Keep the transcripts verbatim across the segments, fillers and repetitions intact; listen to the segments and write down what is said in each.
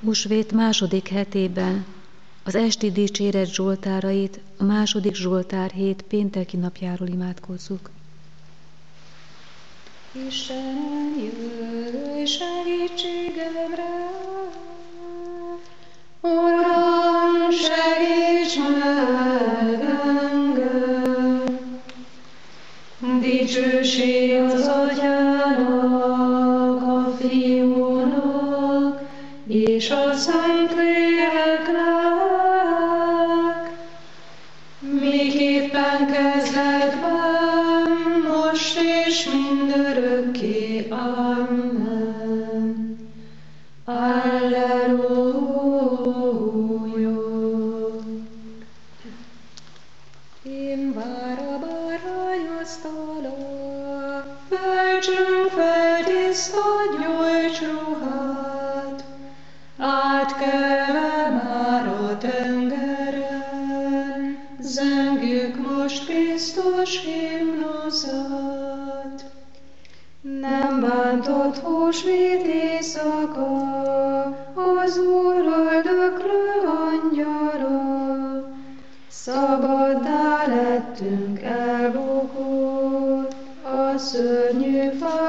Húsvét második hetében az esti dicséret zsoltárait a második Zsoltár hét pénteki napjáról imádkozzuk. Istenem, jöjj segítségemre! Uram, segíts meg engem! Dicsőség az Atyának, a Fiúnak és a Szentléleknek, miképpen kezdetben, most és mindörökké. Amen. Alleluja. Én vár a bárányasztalon, öltsünk fel tiszta gyógycsruhát, átkelve már a tengeren, zengjük most Krisztus himnuszát. Nem bántott húsvét éjszaka, az Úr öldöklő angyala, szabaddá lettünk elbukott a szörnyű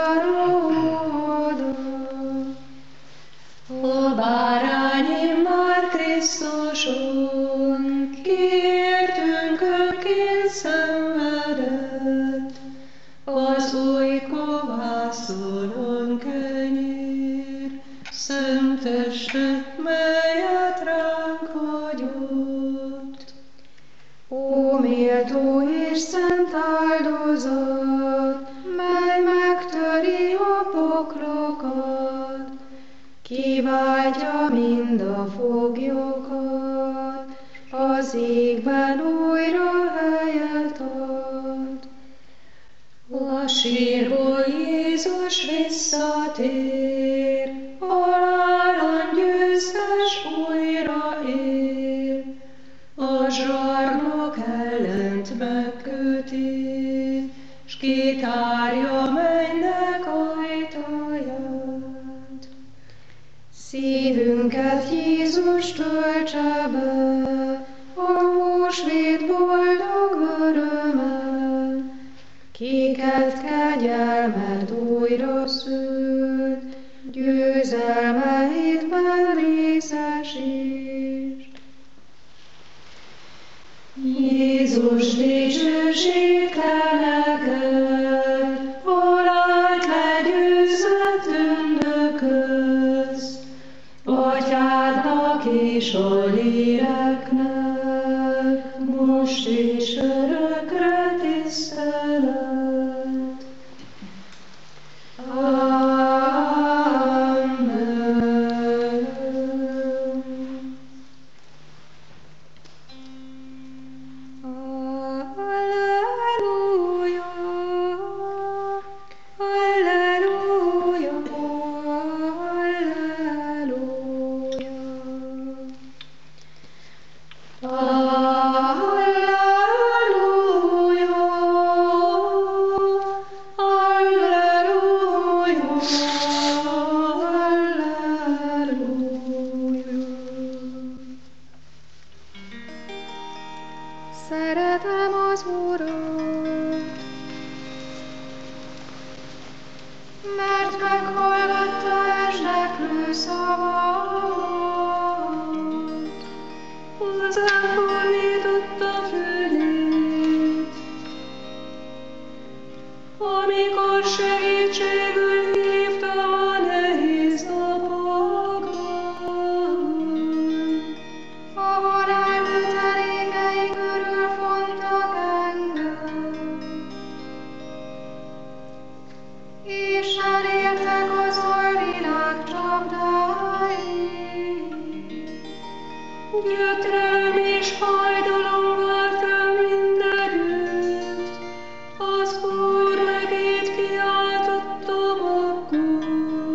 fáraódon. A bárány már Krisztuson, kiértünk önként szenvedett, az új kovászon kenyér, szent testet, melyet ránk hagyott. Ó, méltó és szent áldozat, mely megtöri a poklokat, kiváltja mind a foglyokat, az égben újra helyet ad. A sírból Jézus visszatér, halálon győztes újra él, a zsarnok ellent megkötél, s kitárja mennyek ajtaját. Szívünket Jézus töltse be, a húsvét boldog örömmel, kiket kegyelmet újra szült, győzelme hitben részesítsd. Jézus, dicsőség kell neked, halált legyőzött üldököz, Atyádnak és a léleknek, most és örökre tisztelet. Szeretem az Urat, mert meghallgatta esdeklő szavamat, hozzám fordította fülét, amikor segítségül hívtam a nehéz napokban. A halál kötelékei körül fontak engem, és elértek az alvilág csapdái. Gyötrelem és fájdalom várt rám mindenütt, az Úr nevét kiáltottam akkor.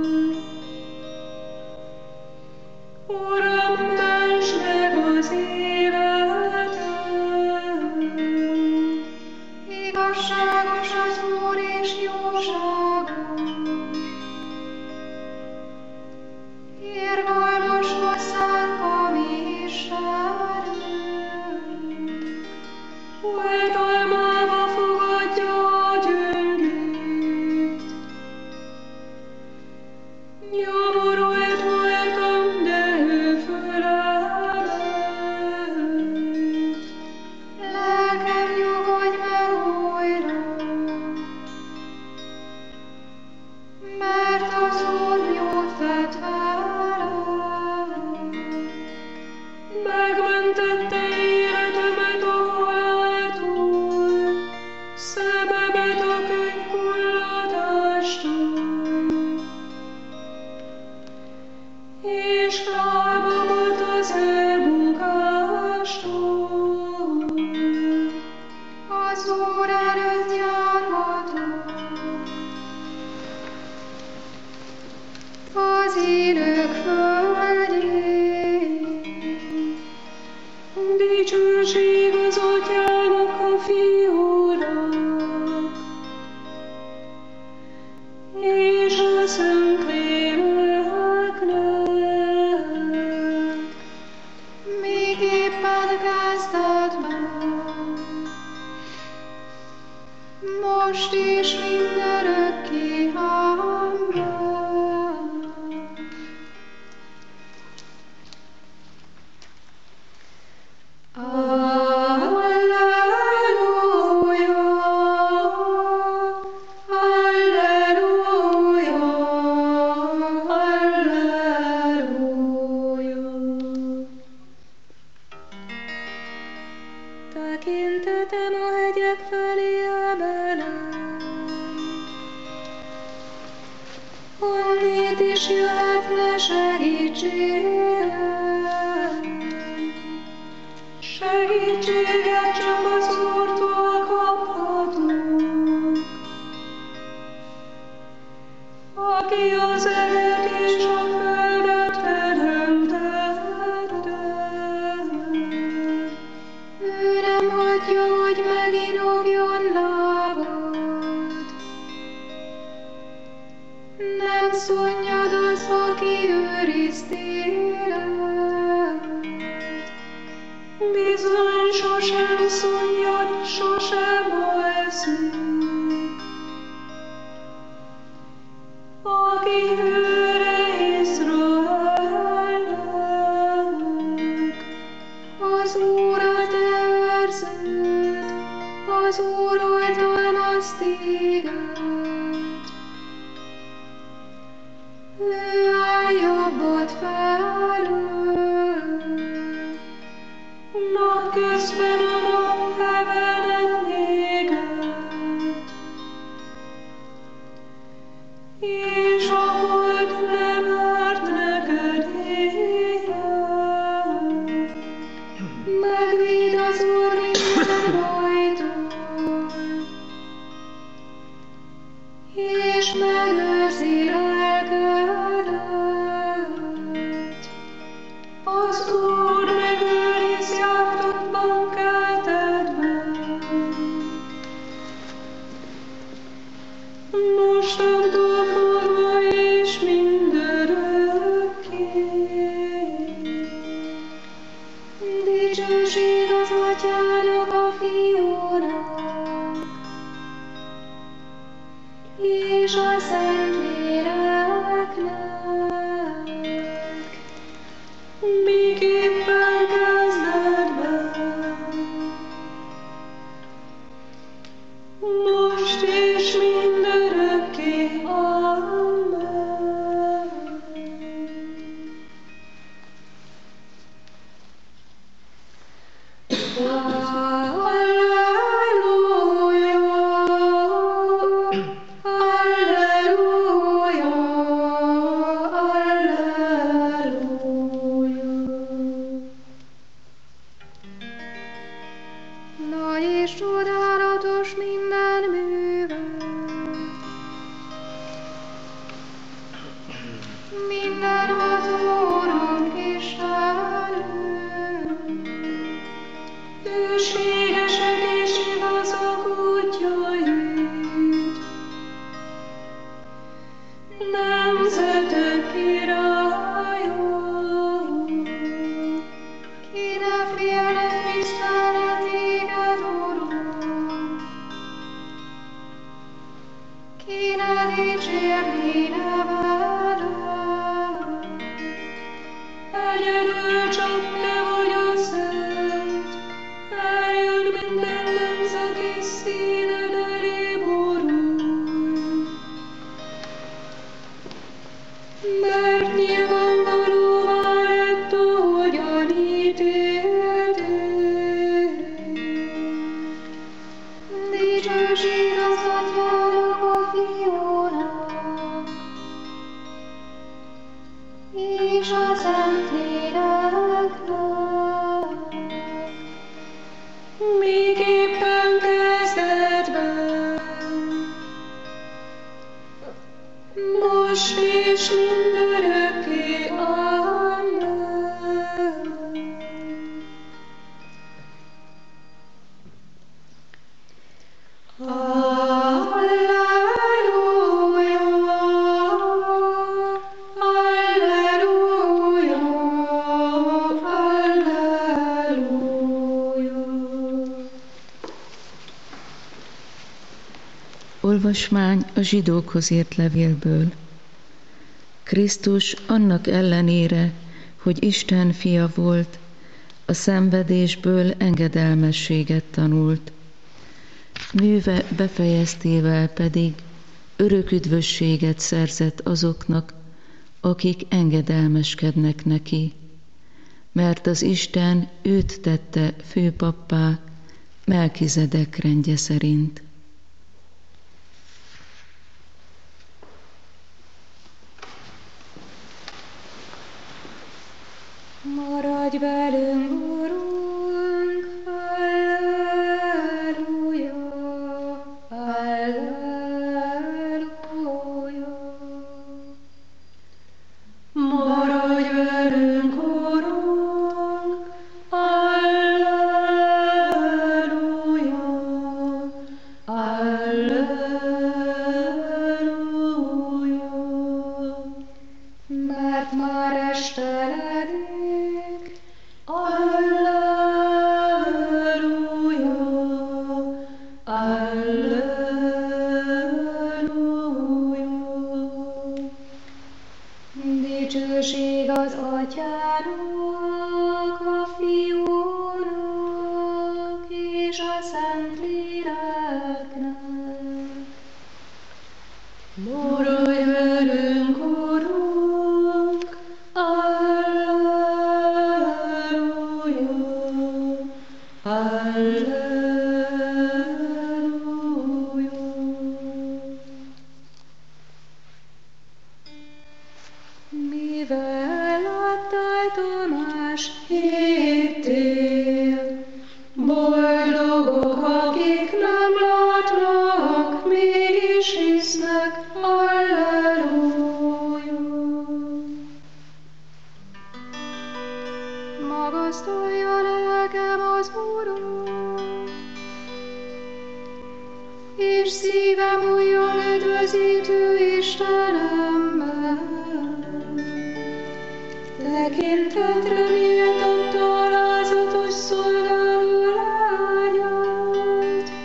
Uram, ments meg az életem! Igazságos az Úr és jóságos, irgalmas vagy rajt voltam, de ő fölállt. Lelkem, nyugodj meg újra, mert az Úr jót vett velem. Megmentette életemet a haláltól, szememet a könyvhulladástól, és lábamat az elbukástól. Az Úr előtt járhatok az élők földjén. Dicsőség az Atyának, a Fiúnak, és a Szentléleknek, míg éppen kezdetben, most és mindörökké. Amen. Tekintetem a hegyek felé emelem, honnét is jöhetne segítségem. Segítséget csak az Úrtól kaphatok, aki az eget és a földet teremtette. Ő nem hagyja, hogy meginogjon lábad, nem szunnyad az, aki őriz téged. Bizony sosem szunnyad, sosem alszik, aki őre Izraelnek. Az Úr a te őrződ, az Úr oltalmaz téged. Ő áll jobbod felől, napközben a nap hevelet néked, és a hold nem árt neked éjjel. Megvéd az Úr minden bajtól, és megőrzi lelkedet. Az Úr megőriz jártatban keltedben, mostantól fogva és mindörökké. Dicsőség az Atyának, a Fiúnak, és a Szentléleknek, míg éppen kezdetben, most és mindörökké. Amen. Halleluja, halleluja. Olvasmány a zsidókhoz írt levélből. Krisztus annak ellenére, hogy Isten fia volt, a szenvedésből engedelmességet tanult. Műve befejeztével pedig örök üdvösséget szerzett azoknak, akik engedelmeskednek neki, mert az Isten őt tette főpappá Melkizedek rendje szerint. Maradj velünk, Urunk, halleluja, halleluja. Maradj velünk, Urunk, halleluja, halleluja. Mert már esteledél, dicsőség az Atyának, a Fiúnak és a Szentléleknek. Maradj velünk, Urunk, halleluja, halleluja. Mivel láttál, Tamás, hittél, boldogok, akik nem látnak, mégis hisznek, halleluja. Magasztalja lelkem az Urat, és szívem újjon üdvözítő Istenemben. Tekintetre méltatta alázatos szolgáló lányát.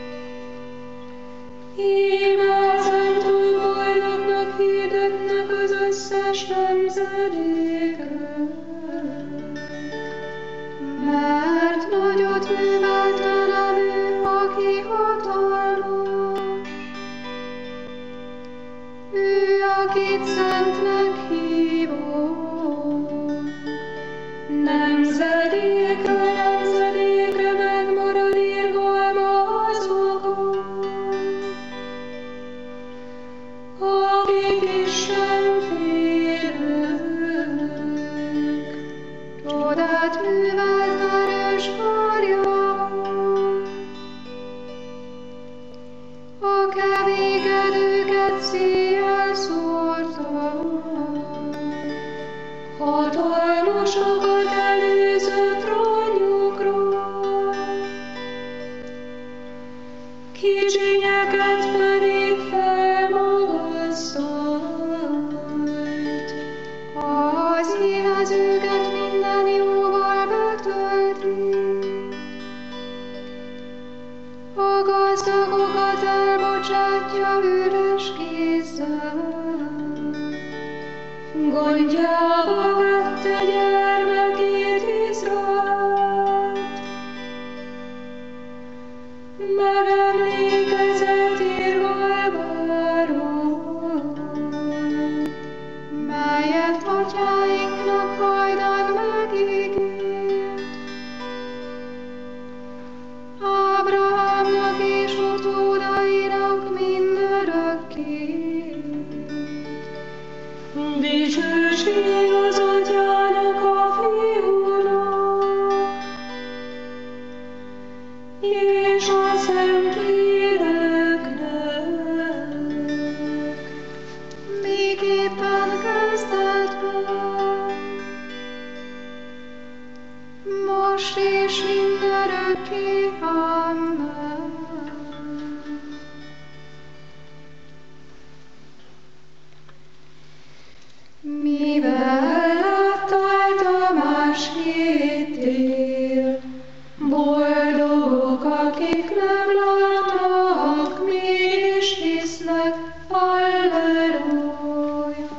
Íme ezentúl boldognak hirdetnek az összes nemzedékre, mert nagyot művelt velem ő, aki hatalmas. Ő, akit szentnek hívott, nemzedékről nemzedékre megmarad irgalma azokon, akik Isten félők. Csodát művelt erős karjával, a kevékedőket széjjel szórta, hatalmasokat előző trónjukról, kicsinyeket pedig felmagasztalt. Az éhezőket minden jóval betölti, a gazdagokat elbocsátja üres kézzel. Gondjába vette gyermekét, atyáinknak hajdan megígért, Ábrahámnak és utódainak mindörökké. Dicsőség az Atyának, a Fiúnak, és a Szentléleknek, miképpen kezdetben, most és mindörökké. Amen. Mivel láttál Tamás hittél, boldogok, akik nem látnak, mégis hisznek. Halleluja!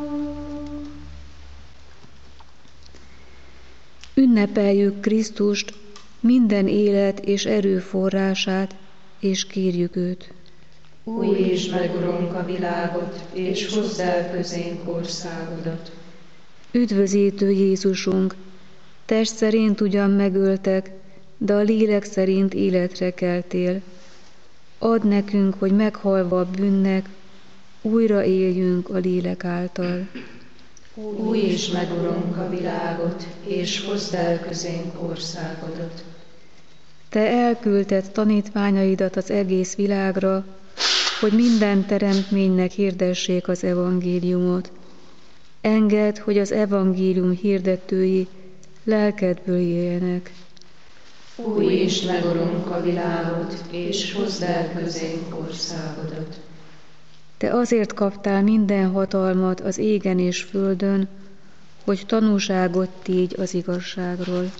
Ünnepeljük Krisztust, minden élet és erő forrását, és kérjük őt. Újítsd meg, Urunk, a világot, és hozd el közénk országodat. Üdvözítő Jézusunk, test szerint ugyan megöltek, de a lélek szerint életre keltél. Add nekünk, hogy meghalva a bűnnek, újra éljünk a lélek által. Újítsd meg, Urunk, a világot, és hozd el közénk országodat. Te elküldted tanítványaidat az egész világra, hogy minden teremtménynek hirdessék az evangéliumot. Engedd, hogy az evangélium hirdetői lelkedből éljenek. Újítsd meg, Urunk, a világot, és hozd el közénk országodat. Te azért kaptál minden hatalmat az égen és földön, hogy tanúságot tégy az igazságról.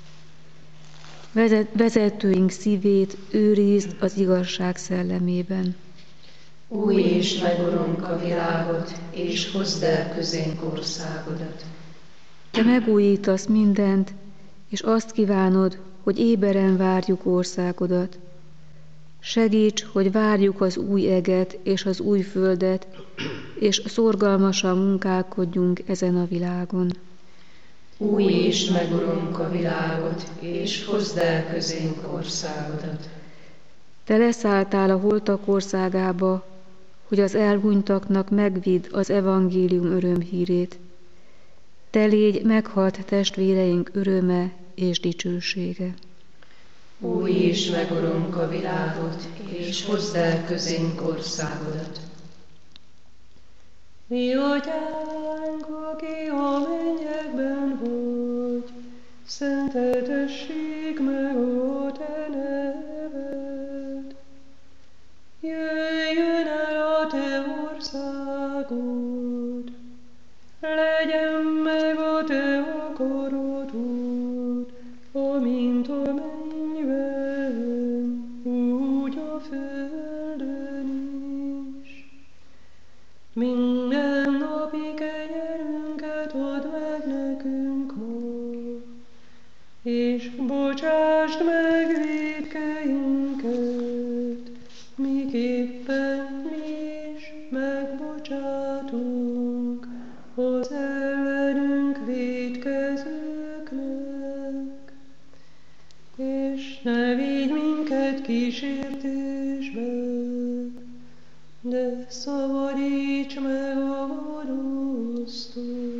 Vezetőink szívét őrizd az igazság szellemében. Újítsd meg, Urunk, a világot, és hozd el közénk országodat. Te megújítasz mindent, és azt kívánod, hogy éberen várjuk országodat. Segíts, hogy várjuk az új eget és az új földet, és szorgalmasan munkálkodjunk ezen a világon. Újítsd meg, Urunk, a világot, és hozd el közénk országodat. Te leszálltál a holtak országába, hogy az elhunytaknak megvidd az evangélium örömhírét. Te légy meghalt testvéreink öröme és dicsősége. Újítsd meg, Urunk, a világot, és hozd el közénk országodat. Mi Atyánk, aki a mennyekben vagy, szenteltessék meg a te neved. Jöjjön el a te országod, legyen meg a te akaratod, amint a mennyben, úgy a földön is. Minden napi kenyerünket add meg nekünk ma, és bocsásd meg vétkeinket, miképpen mi is megbocsátunk az ellenünk vétkezőknek. És ne vigy minket kísértésbe, de szabadíts meg a gonosztól.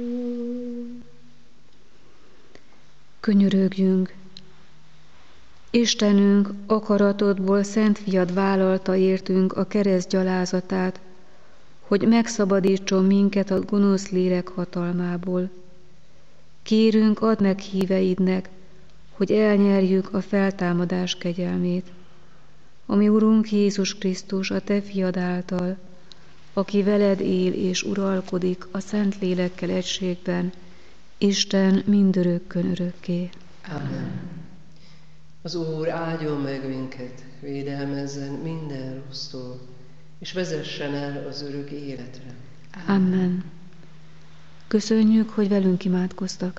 Könyörögjünk! Istenünk, akaratodból Szent Fiad vállalta értünk a kereszt gyalázatát, hogy megszabadítson minket a gonosz lélek hatalmából. Kérünk, add meg híveidnek, hogy elnyerjük a feltámadás kegyelmét. Ami Urunk Jézus Krisztus, a Te Fiad által, aki veled él és uralkodik a Szent Lélekkel egységben, Isten mindörökkön örökké. Amen. Az Úr áldjon meg minket, védelmezzen minden rossztól, és vezessen el az örök életre. Amen. Köszönjük, hogy velünk imádkoztak.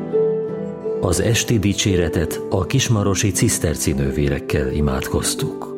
Az esti dicséretet a kismarosi ciszterci nővérekkel imádkoztuk.